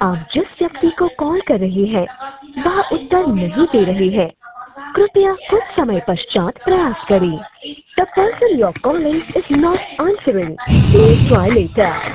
आप जिस व्यक्ति को कॉल कर रहे हैं वह उत्तर नहीं दे रहे हैं। कृपया कुछ समय पश्चात प्रयास करें। The person you're calling is not answering. Please try later.